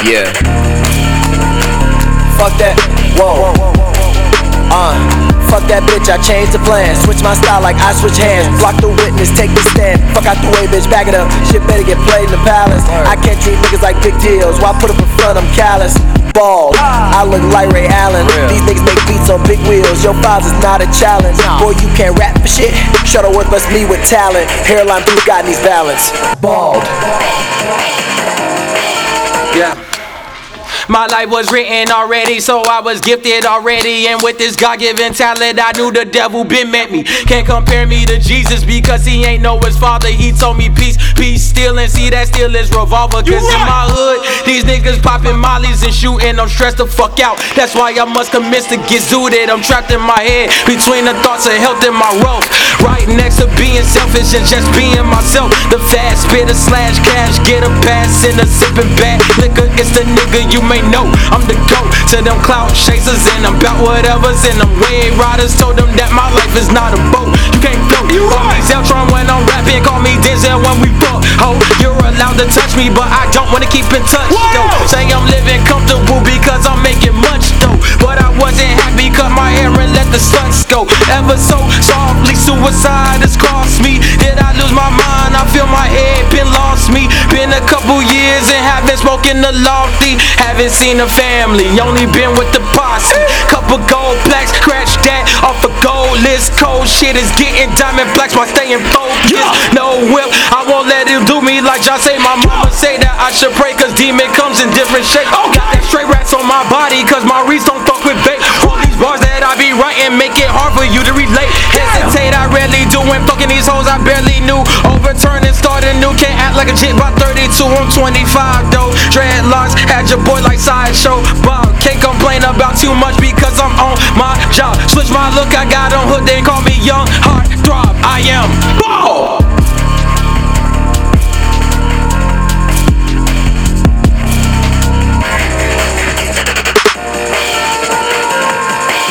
Yeah. Fuck that. Whoa. Fuck that bitch, I changed the plan. Switch my style like I switch hands. Block the witness, take the stand. Fuck out the way, bitch, back it up. Shit better get played in the palace. I can't treat niggas like big deals. Why put up in front, I'm callous. Bald, I look like Ray Allen. These niggas make beats on big wheels. Your files is not a challenge. Boy, you can't rap for shit. Shuttleworth must me with talent. Hairline blue got needs balance. Bald. Yeah. My life was written already, so I was gifted already. And with this God-given talent, I knew the devil been met me. Can't compare me to Jesus because he ain't know his father. He told me peace, peace, steal, and see that still is revolver. Cause in my hood, these niggas popping mollies and shooting, I'm stressed the fuck out. That's why I must commence to get zooted. I'm trapped in my head, between the thoughts of health and my wealth. Right next to being selfish and just being myself. The fast spitter slash cash, get a pass in a sipping bag. Liquor, it's the nigga you may know. I'm the GOAT to them clout chasers, and I'm about whatever's in them. Way riders told them that my life is not a boat. You can't float. Call me Zeltron when I'm rapping, call me Denzel when we fuck. Ho, you're allowed to touch me, but I don't wanna keep in touch. Yo, say I'm living comfortable because I'm making much dough, but I wasn't happy, cut my hair and let the sluts go. Ever so softly, suicide has cost me. Did I lose my mind? I feel my head been lost me. Been a couple years and haven't spoken the lofty. Haven't seen a family, only been with the posse. Couple gold plaques, scratch that off a gold list. Cold shit is getting diamond plaques while staying focused. No whip, I won't let it do me like John say. My mama say that I should pray cause demon comes in different shapes. Got that straight rats on my body cause my reeds don't fuck with bait. All these bars that I be writing make it hard for you to relate. Hesitate, I rarely do, when fucking these hoes I barely knew. Overturn and start anew, can't act like a chick by 32. I'm 25 though, dreadlocks, had your boy like Sideshow Bob. Can't complain about too much because I'm on my job. Switch my look, I got on hood, they call me young heart throb. I am